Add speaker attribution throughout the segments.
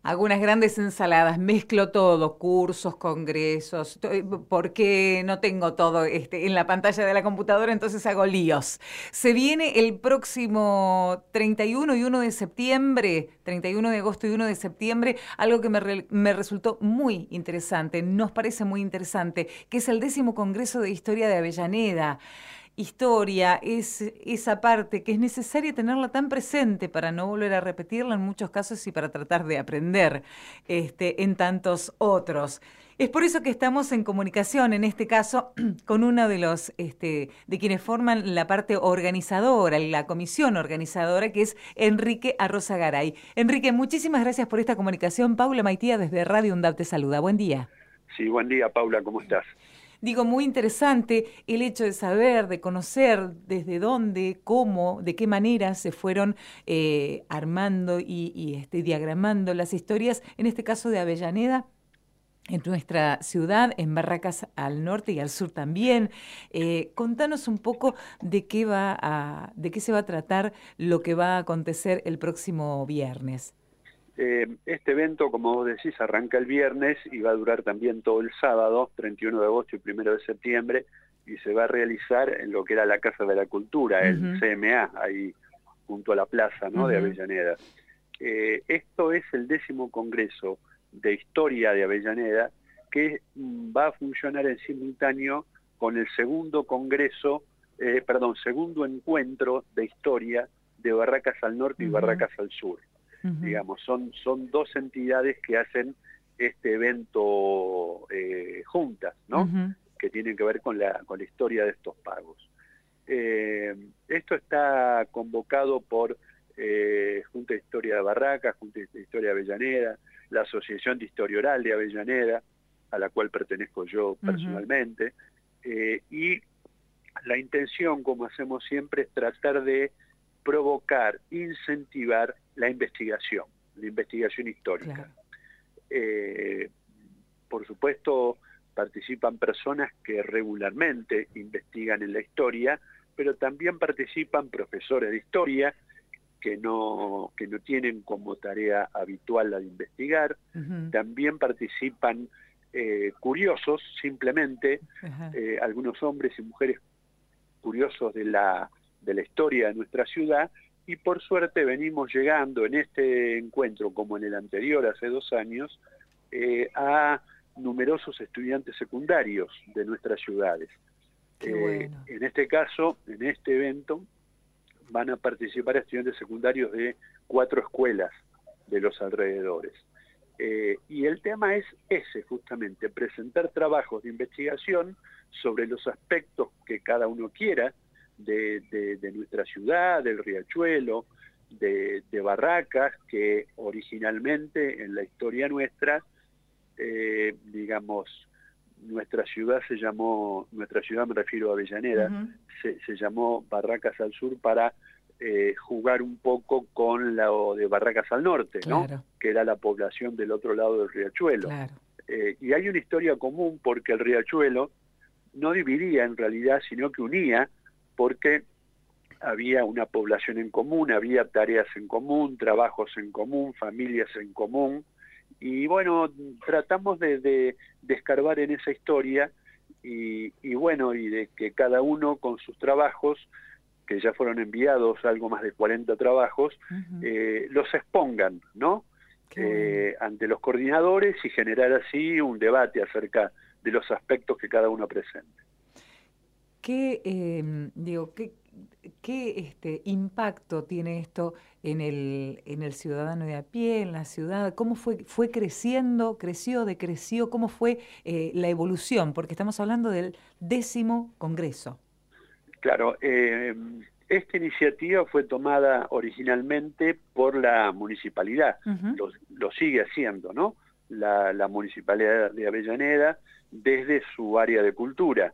Speaker 1: Hago unas grandes ensaladas, mezclo todo, cursos, congresos, porque no tengo todo en la pantalla de la computadora, entonces hago líos. Se viene el próximo 31 y 1 de septiembre, 31 de agosto y 1 de septiembre, algo que me resultó muy interesante, nos parece muy interesante, que es el 10º Congreso de Historia de Avellaneda. Historia es esa parte que es necesaria tenerla tan presente para no volver a repetirla en muchos casos y para tratar de aprender en tantos otros. Es por eso que estamos en comunicación, en este caso, con uno de los de quienes forman la parte organizadora, la comisión organizadora, que es Enrique Arrozagaray. Enrique, muchísimas gracias por esta comunicación. Paula Maitía desde Radio UNDAV te saluda. Buen día.
Speaker 2: Sí, buen día, Paula, ¿cómo estás?
Speaker 1: Digo, muy interesante el hecho de saber, de conocer desde dónde, cómo, de qué manera se fueron armando y diagramando las historias, en este caso de Avellaneda, en nuestra ciudad, en Barracas al norte y al sur también. Contanos un poco de qué se va a tratar lo que va a acontecer el próximo viernes.
Speaker 2: Este evento, como vos decís, arranca el viernes y va a durar también todo el sábado, 31 de agosto y 1 de septiembre, y se va a realizar en lo que era la Casa de la Cultura, el
Speaker 1: Uh-huh.
Speaker 2: CMA, ahí junto a la plaza, ¿no?, de
Speaker 1: Uh-huh.
Speaker 2: Avellaneda. Esto es el 10º Congreso de Historia de Avellaneda, que va a funcionar en simultáneo con el segundo encuentro de historia de Barracas al norte y
Speaker 1: Uh-huh.
Speaker 2: Barracas al sur.
Speaker 1: Uh-huh.
Speaker 2: Digamos, son dos entidades que hacen este evento juntas, ¿no?
Speaker 1: Uh-huh.
Speaker 2: Que tienen que ver con la historia de estos pagos. Esto está convocado por Junta de Historia de Barracas, Junta de Historia de Avellaneda, la Asociación de Historia Oral de Avellaneda, a la cual pertenezco yo
Speaker 1: Uh-huh.
Speaker 2: personalmente, y la intención, como hacemos siempre, es tratar de provocar, incentivar la investigación histórica.
Speaker 1: Claro.
Speaker 2: Por supuesto, participan personas que regularmente investigan en la historia, pero también participan profesores de historia que no tienen como tarea habitual la de investigar.
Speaker 1: Uh-huh.
Speaker 2: También participan curiosos, simplemente,
Speaker 1: Uh-huh.
Speaker 2: algunos hombres y mujeres curiosos de la historia de nuestra ciudad, y por suerte venimos llegando en este encuentro, como en el anterior, hace 2 años, a numerosos estudiantes secundarios de nuestras ciudades.
Speaker 1: Qué bueno.
Speaker 2: En este caso, en este evento, van a participar estudiantes secundarios de 4 escuelas de los alrededores. Y el tema es ese, justamente, presentar trabajos de investigación sobre los aspectos que cada uno quiera de nuestra ciudad, del Riachuelo, de Barracas, que originalmente en la historia nuestra, digamos, nuestra ciudad me refiero a Avellaneda,
Speaker 1: Uh-huh.
Speaker 2: se llamó Barracas al Sur para jugar un poco con lo de Barracas al Norte, ¿no?,
Speaker 1: Claro,
Speaker 2: que era la población del otro lado del Riachuelo.
Speaker 1: claro.
Speaker 2: Y hay una historia común, porque el Riachuelo no dividía en realidad, sino que unía, porque había una población en común, había tareas en común, trabajos en común, familias en común, y bueno, tratamos de escarbar en esa historia y bueno, y de que cada uno con sus trabajos, que ya fueron enviados, algo más de 40 trabajos,
Speaker 1: Uh-huh.
Speaker 2: los expongan, ¿no?,
Speaker 1: Qué bueno.
Speaker 2: ante los coordinadores, y generar así un debate acerca de los aspectos que cada uno presente.
Speaker 1: ¿Qué impacto tiene esto en el ciudadano de a pie, en la ciudad? ¿Cómo fue creciendo, decreció? ¿Cómo fue la evolución? Porque estamos hablando del 10º Congreso.
Speaker 2: Claro, esta iniciativa fue tomada originalmente por la municipalidad,
Speaker 1: Uh-huh.
Speaker 2: lo sigue haciendo, ¿no?, la municipalidad de Avellaneda, desde su área de cultura.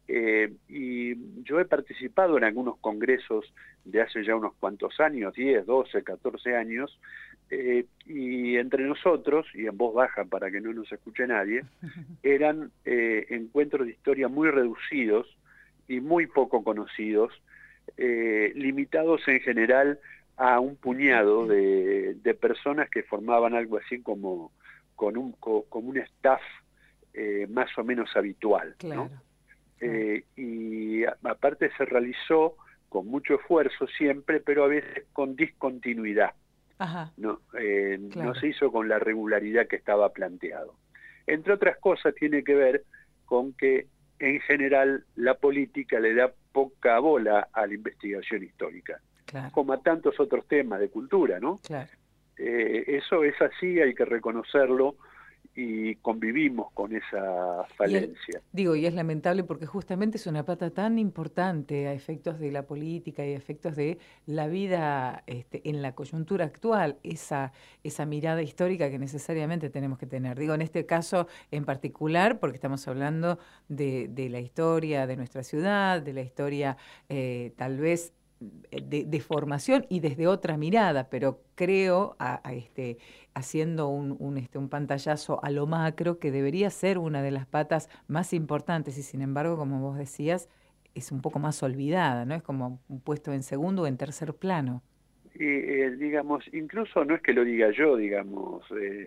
Speaker 2: Y yo he participado en algunos congresos de hace ya unos cuantos años, 10, 12, 14 años, y entre nosotros, y en voz baja para que no nos escuche nadie, eran encuentros de historia muy reducidos y muy poco conocidos, limitados en general a un puñado de personas que formaban algo así como un staff más o menos habitual,
Speaker 1: Claro,
Speaker 2: ¿no?
Speaker 1: claro.
Speaker 2: Y aparte se realizó con mucho esfuerzo siempre, pero a veces con discontinuidad.
Speaker 1: Ajá,
Speaker 2: No
Speaker 1: claro.
Speaker 2: se hizo con la regularidad que estaba planteado. Entre otras cosas, tiene que ver con que en general la política le da poca bola a la investigación histórica,
Speaker 1: Claro,
Speaker 2: como a tantos otros temas de cultura, ¿no?
Speaker 1: claro.
Speaker 2: Eso es así, hay que reconocerlo, y convivimos con esa
Speaker 1: Y es,
Speaker 2: falencia.
Speaker 1: digo, y es lamentable porque justamente es una pata tan importante a efectos de la política y a efectos de la vida en la coyuntura actual, esa mirada histórica que necesariamente tenemos que tener. Digo, en este caso en particular, porque estamos hablando de la historia de nuestra ciudad, de la historia tal vez de formación y desde otra mirada, pero creo, haciendo un pantallazo a lo macro, que debería ser una de las patas más importantes y sin embargo, como vos decías, es un poco más olvidada, ¿no? Es como un puesto en segundo o en tercer plano.
Speaker 2: Y digamos, incluso no es que lo diga yo, digamos,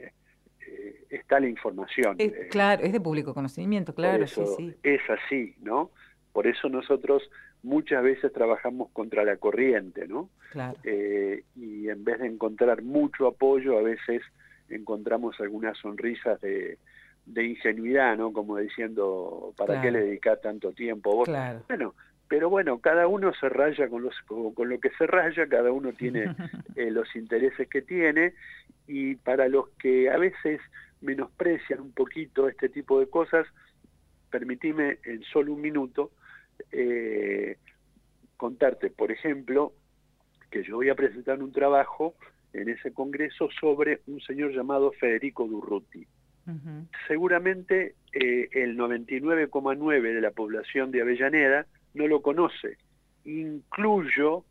Speaker 2: está la información.
Speaker 1: Claro, es de público conocimiento,
Speaker 2: Por
Speaker 1: claro, sí,
Speaker 2: eso
Speaker 1: sí,
Speaker 2: es así, ¿no? Por eso nosotros muchas veces trabajamos contra la corriente, ¿no?
Speaker 1: claro,
Speaker 2: Y en vez de encontrar mucho apoyo, a veces encontramos algunas sonrisas de ingenuidad, ¿no? Como diciendo, ¿para qué le
Speaker 1: claro,
Speaker 2: dedicás tanto tiempo vos?
Speaker 1: claro.
Speaker 2: Bueno, pero bueno, cada uno se raya con lo que se raya, cada uno tiene los intereses que tiene, y para los que a veces menosprecian un poquito este tipo de cosas, permitime en solo un minuto eh, contarte, por ejemplo, que yo voy a presentar un trabajo en ese congreso sobre un señor llamado Federico Durruti.
Speaker 1: Ujú.
Speaker 2: Seguramente el 99,9 de la población de Avellaneda no lo conoce. Incluyo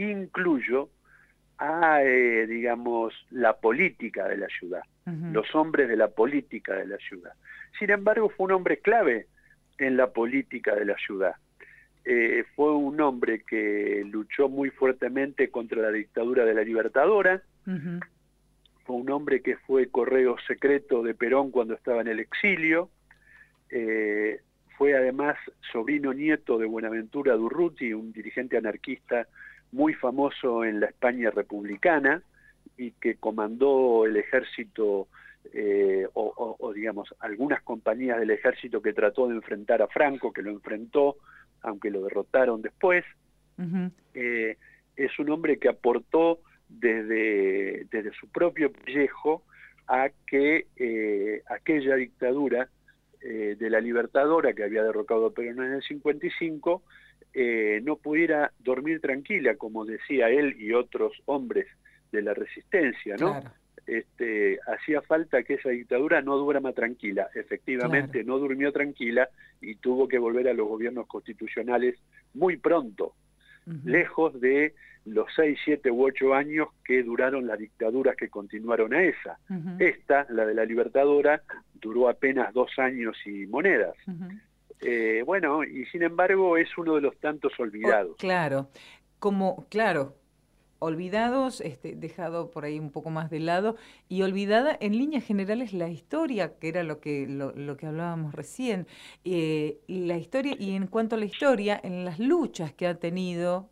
Speaker 2: a, digamos, la política de la ciudad,
Speaker 1: Ujú.
Speaker 2: los hombres de la política de la ciudad. Sin embargo, fue un hombre clave en la política de la ciudad. Fue un hombre que luchó muy fuertemente contra la dictadura de la Libertadora,
Speaker 1: Ujú.
Speaker 2: fue un hombre que fue correo secreto de Perón cuando estaba en el exilio, eh, fue además sobrino nieto de Buenaventura Durruti, un dirigente anarquista muy famoso en la España republicana y que comandó el ejército, o digamos algunas compañías del ejército que trató de enfrentar a Franco, que lo enfrentó, aunque lo derrotaron después.
Speaker 1: Ujú.
Speaker 2: eh, es un hombre que aportó desde su propio pellejo a que aquella dictadura de la Libertadora, que había derrocado a Perón en el 55, no pudiera dormir tranquila, como decía él y otros hombres de la resistencia, ¿no?
Speaker 1: Claro,
Speaker 2: Hacía falta que esa dictadura no durara tranquila.
Speaker 1: claro.
Speaker 2: Efectivamente, no durmió tranquila y tuvo que volver a los gobiernos constitucionales muy pronto,
Speaker 1: Ujú.
Speaker 2: lejos de los 6, 7 u 8 años que duraron las dictaduras que continuaron a esa.
Speaker 1: Ujú.
Speaker 2: Esta, la de la Libertadora, duró apenas 2 años y monedas.
Speaker 1: Ujú.
Speaker 2: Bueno, y sin embargo es uno de los tantos olvidados.
Speaker 1: Claro, claro, olvidados, dejado por ahí un poco más de lado, y olvidada en líneas generales la historia, que era lo que hablábamos recién, la historia, y en cuanto a la historia, en las luchas que ha tenido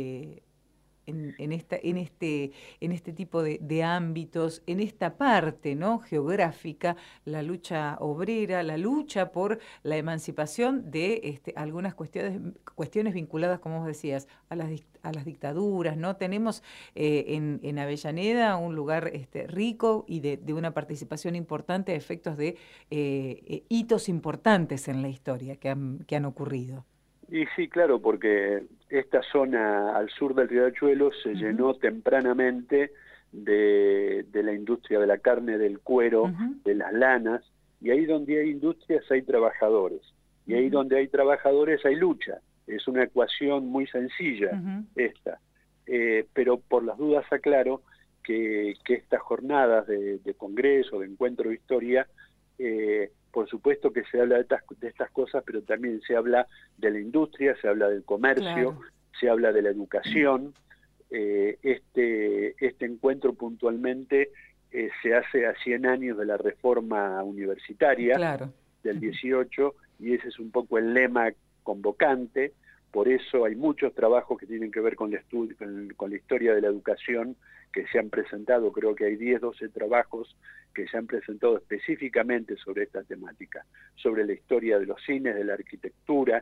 Speaker 1: en este tipo de ámbitos, en esta parte, ¿no? Geográfica, la lucha obrera, la lucha por la emancipación de algunas cuestiones vinculadas, como vos decías, a las dictaduras, ¿no? Tenemos en Avellaneda un lugar rico y de una participación importante a efectos de hitos importantes en la historia que han ocurrido.
Speaker 2: Y sí, claro, porque esta zona al sur del Riachuelo se
Speaker 1: Ujú,
Speaker 2: llenó tempranamente de la industria de la carne, del cuero,
Speaker 1: ujú,
Speaker 2: de las lanas, y ahí donde hay industrias hay trabajadores, y ahí
Speaker 1: ujú,
Speaker 2: donde hay trabajadores hay lucha. Es una ecuación muy sencilla
Speaker 1: ujú.
Speaker 2: esta. Pero por las dudas aclaro que estas jornadas de congreso, de encuentro de historia, por supuesto que se habla de estas cosas, pero también se habla de la industria, se habla del comercio,
Speaker 1: Claro.
Speaker 2: se habla de la educación, Este encuentro puntualmente se hace a 100 años de la reforma universitaria,
Speaker 1: claro,
Speaker 2: del 18, y ese es un poco el lema convocante. Por eso hay muchos trabajos que tienen que ver con la historia de la educación que se han presentado. Creo que hay 10, 12 trabajos que se han presentado específicamente sobre esta temática, sobre la historia de los cines, de la arquitectura.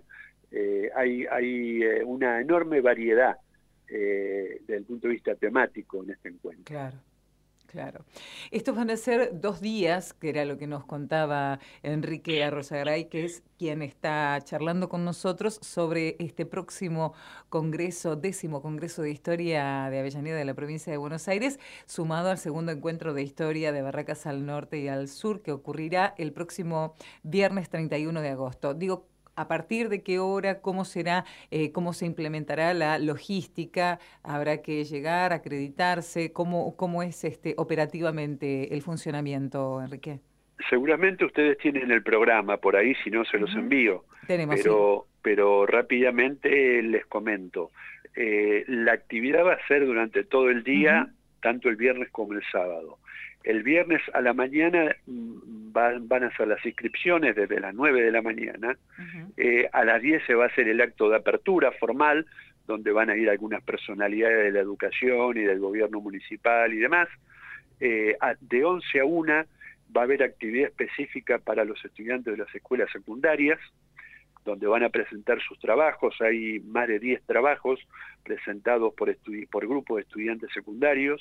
Speaker 2: Hay una enorme variedad desde el punto de vista temático en este encuentro.
Speaker 1: claro. Claro. Estos van a ser 2 días, que era lo que nos contaba Enrique Arrozagaray, que es quien está charlando con nosotros sobre este próximo congreso, 10º Congreso de Historia de Avellaneda de la provincia de Buenos Aires, sumado al segundo encuentro de historia de Barracas al norte y al sur, que ocurrirá el próximo viernes 31 de agosto. Digo, ¿a partir de qué hora? ¿Cómo será? ¿Cómo se implementará la logística? ¿Habrá que llegar, acreditarse? ¿Cómo es operativamente el funcionamiento, Enrique?
Speaker 2: Seguramente ustedes tienen el programa por ahí, si no se los envío.
Speaker 1: Tenemos,
Speaker 2: pero rápidamente les comento. La actividad va a ser durante todo el día, tanto el viernes como el sábado. El viernes a la mañana van a ser las inscripciones desde las 9 de la mañana. A las 10 se va a hacer el acto de apertura formal, donde van a ir algunas personalidades de la educación y del gobierno municipal y demás. De 11 a 1 va a haber actividad específica para los estudiantes de las escuelas secundarias, donde van a presentar sus trabajos. Hay más de 10 trabajos presentados por grupos de estudiantes secundarios,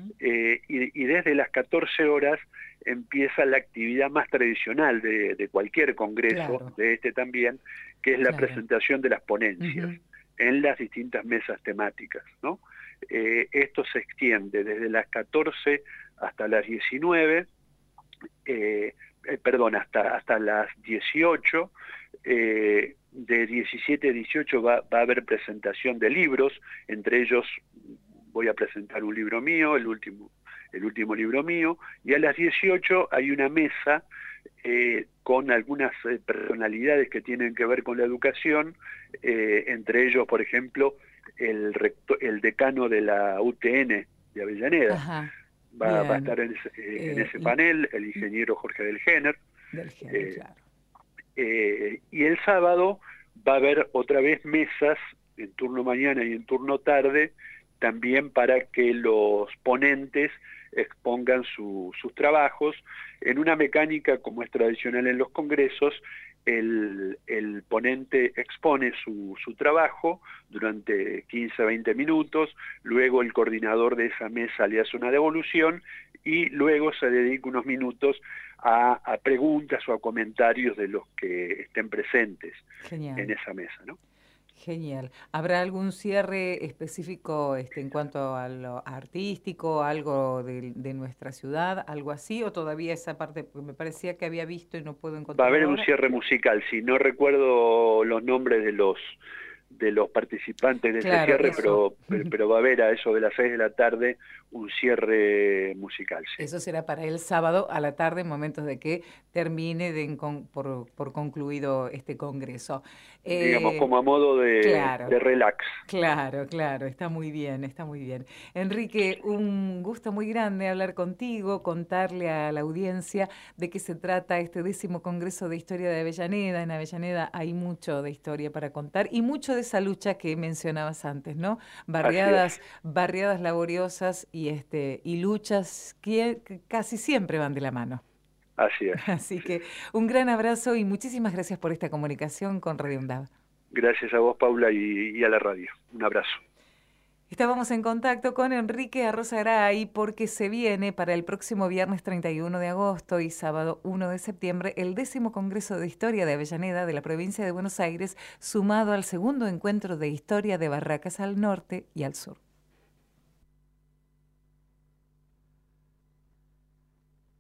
Speaker 2: y desde las 14 horas empieza la actividad más tradicional de cualquier congreso, de este también, que es la presentación de las ponencias en las distintas mesas temáticas, ¿no? Esto se extiende desde las 14 hasta las 19, hasta las 18. De 17 a 18 va a haber presentación de libros, entre ellos voy a presentar un libro mío, el último libro mío, y a las 18 hay una mesa con algunas personalidades que tienen que ver con la educación, entre ellos, por ejemplo, el decano de la UTN de Avellaneda. Va a estar en ese panel el ingeniero Jorge Del Géner.
Speaker 1: Claro.
Speaker 2: Y el sábado va a haber otra vez mesas en turno mañana y en turno tarde, también para que los ponentes expongan sus trabajos en una mecánica como es tradicional en los congresos. El ponente expone su trabajo durante 15 a 20 minutos, luego el coordinador de esa mesa le hace una devolución y luego se dedica unos minutos a preguntas o a comentarios de los que estén presentes en esa mesa, ¿no?
Speaker 1: Genial. ¿Habrá algún cierre específico en cuanto a lo artístico, algo de nuestra ciudad, algo así, o todavía esa parte, porque me parecía que había visto y no puedo encontrar?
Speaker 2: Va a haber un cierre musical, si no recuerdo los nombres de los participantes de ese cierre, pero va a haber a eso de las 6 de la tarde un cierre musical. Sí.
Speaker 1: Eso será para el sábado a la tarde, en momentos de que termine por concluido este congreso.
Speaker 2: Digamos, como a modo de relax.
Speaker 1: Claro, está muy bien, está muy bien. Enrique, un gusto muy grande hablar contigo, contarle a la audiencia de qué se trata este 10º Congreso de Historia de Avellaneda. En Avellaneda hay mucho de historia para contar y mucho de esa lucha que mencionabas antes, ¿no? Barriadas laboriosas y luchas que casi siempre van de la mano.
Speaker 2: Así es.
Speaker 1: Así que un gran abrazo y muchísimas gracias por esta comunicación con Radio UNDAV.
Speaker 2: Gracias a vos, Paula, y a la radio. Un abrazo.
Speaker 1: Estábamos en contacto con Enrique Arrozagaray porque se viene para el próximo viernes 31 de agosto y sábado 1 de septiembre el 10º Congreso de Historia de Avellaneda de la provincia de Buenos Aires, sumado al segundo encuentro de historia de Barracas al norte y al sur.